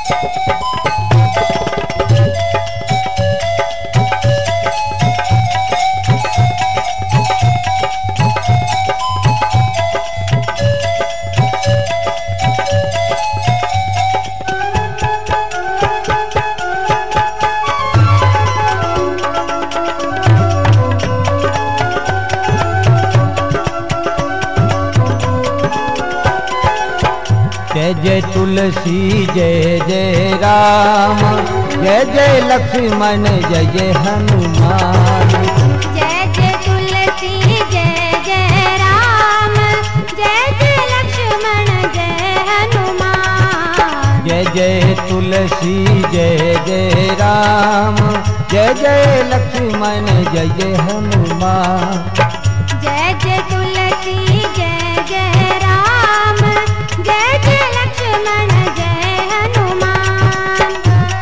जय जय तुलसी जय जय राम, जय जय लक्ष्मण जय जय हनुमान। जय जय तुलसी जय जय राम, जय जय लक्ष्मण जय हनुमान। जय जय तुलसी जय जय राम, जय जय लक्ष्मण जय जय हनुमान। जय जय तुलसी जय जय राम, जय जय लक्ष्मण जय हनुमान।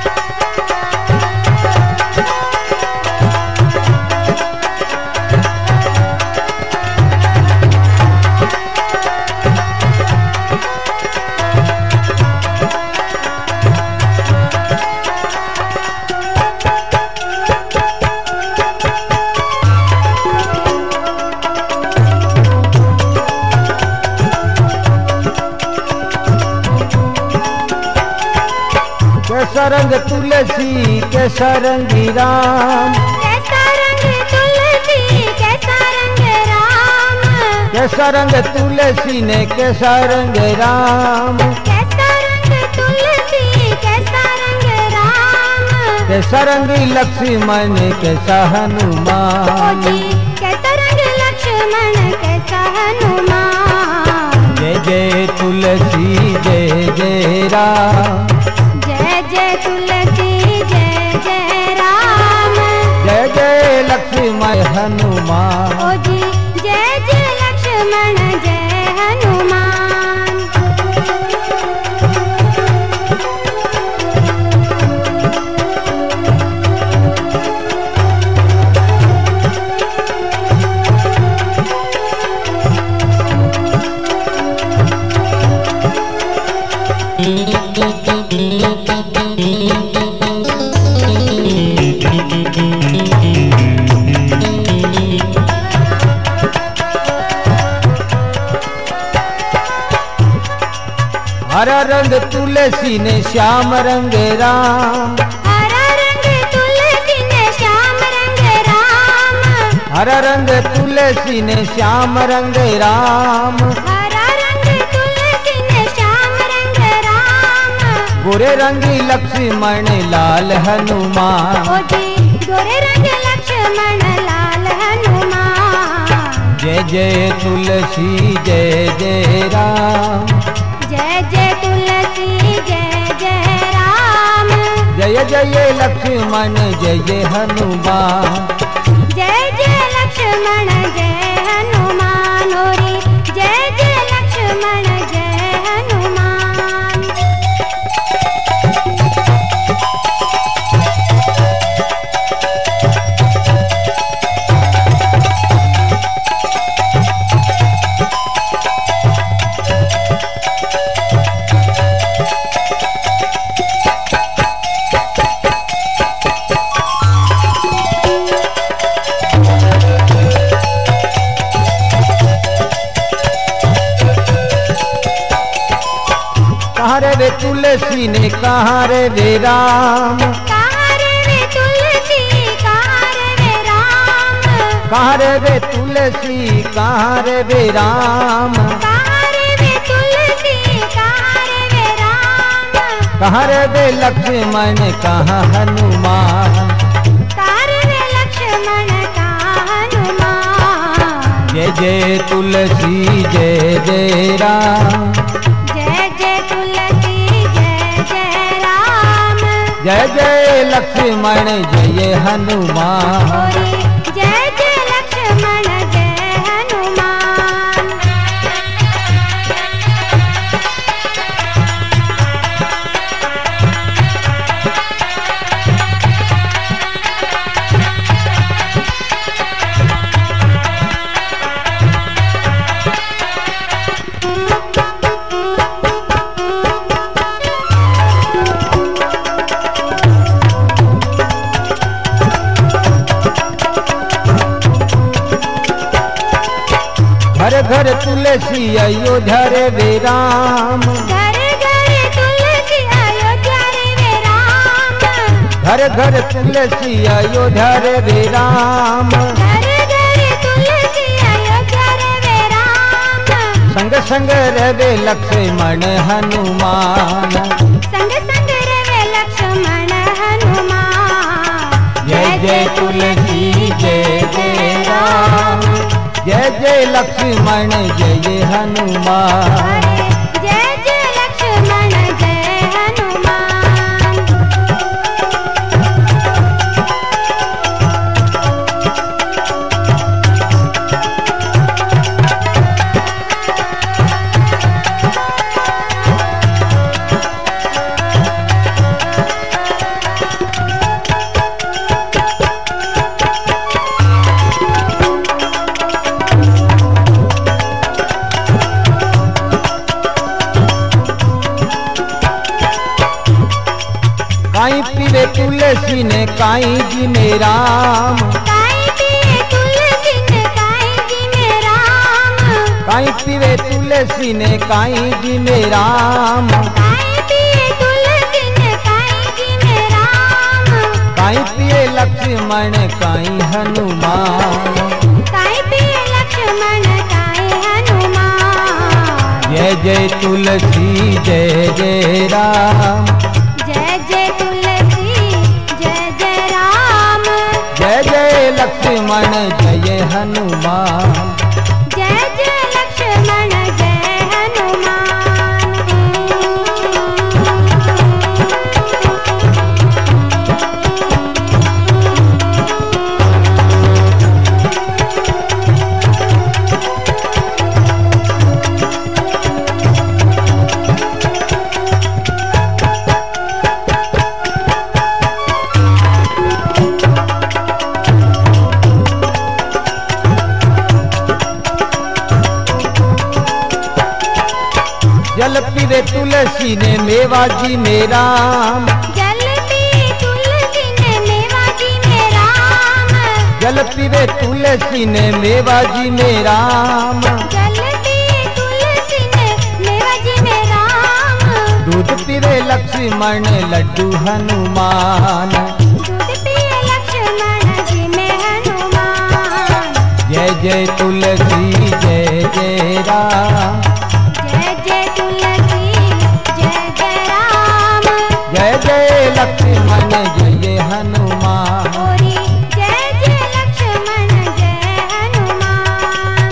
कैसा रंग तुलसी कैसा रंग राम, कैसा रंग तुलसी कैसा रंग राम। कैसा रंग तुलसी ने कैसा रंग राम। कैसा रंग तुलसी कैसा रंग राम। कैसा रंग लक्ष्मण कैसा हनुमान। कैसा रंग लक्ष्मण कैसा हनुमान। जय जय तुलसी जय जय राम, जय जय तुलसी जय जय राम, जय जय लक्ष्मण हनुमान। ओ जी जय जय लक्ष्मण जय हनुमान। हरा रंग तुलसी ने श्याम रंग राम। हरा रंग तुलसी ने श्याम रंग राम। हरा रंग तुलसी ने श्याम रंग राम। हरा रंग तुलसी ने श्याम रंग राम। गोरे रंग लक्ष्मण लाल हनुमान। ओ जी गोरे रंग लक्ष्मण लाल हनुमान। जय जय तुलसी जय जय राम, जय जय तुलसी जय जय राम। जय जय लक्ष्मण जय जय हनुमान। जय जय लक्ष्मण जय हनुमान। होरी जय जय लक्ष्मण जय हनुमान। कहाँ रे वे तुलसी ने कहाँ रे वे राम। कहाँ रे वे तुलसी कहाँ रे वे राम। कहाँ रे वे तुलसी कहाँ रे वे राम। कहाँ रे वे तुलसी कहाँ रे वे राम। कहाँ रे वे लक्ष्मण कहाँ हनुमान। कहाँ रे वे लक्ष्मण कहाँ हनुमान। जय जय तुलसी जय जय राम, जय जय तुलसी जय जय राम। जय जय लक्ष्मण जय हनुमान। होरी जय जय लक्ष्मण जय हनुमान। तुलसी अयोध्या रे वे राम, घर घर तुलसी अयोध्या रे वे राम, घर घर तुलसी अयोध्या रे वे राम, घर घर तुलसी अयोध्या रे वे राम, संग संग रवे लक्ष्मण हनुमान, संग संग रवे लक्ष्मण हनुमान। जय जय तुलसी जय जय राम, जय जय लक्ष्मण जय हनुमान। जय जय लक्ष्मण जय हनुमान। काई पीवे तुलसी ने काई जी में राम, काई पिए तुलसी ने काई जी में राम, काई पीवे तुलसी ने काई जी में राम, काई पिए तुलसी ने काई जी में राम, काई पिए लक्ष्मण काई हनुमान, काई पिए लक्ष्मण काई हनुमान। जय जय तुलसी जय जय राम, जय जय तुलसी जय जय राम, जय जय लक्ष्मण जय हनुमान। जय जय लक्ष्मण जय हनुमान। जल पीवे तुलसी ने मेवा जी में राम, जल पिए तुलसी ने मेवा जी में राम, जल पीवे तुलसी ने मेवा जी में राम, जल पिए तुलसी ने मेवा जी में राम, दूध पीवे लक्ष्मण लड्डू हनुमान। दूध पिए लक्ष्मण जी में हनुमान। जय जय तुलसी जय जय राम, जय जय तुलसी जय जय राम, जय जय लक्ष्मण जय हनुमान। ओरी जय जय लक्ष्मण जय हनुमान।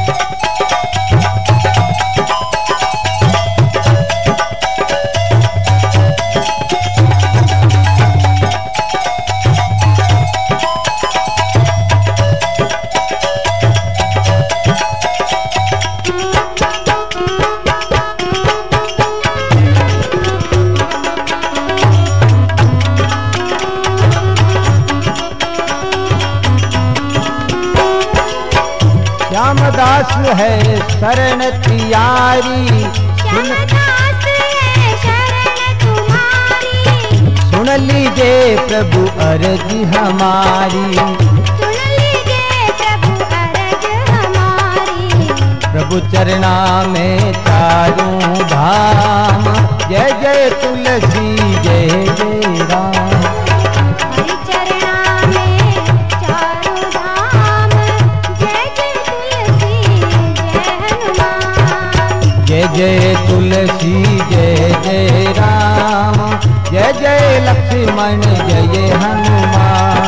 श्यामदास है शरण तियारी, श्यामदास है शरण तुम्हारी, सुन लीजिए प्रभु अर्ज हमारी, सुन लीजिए प्रभु अरज हमारी। प्रभु चरणा में चारों धाम, जय जय तुलसी जय जय राम। हरि चरणा में चारों धाम, जय जय तुलसी जय हनुमान। जय जय तुलसी जय जय राम, जय जय लक्ष्मण जय हनुमान।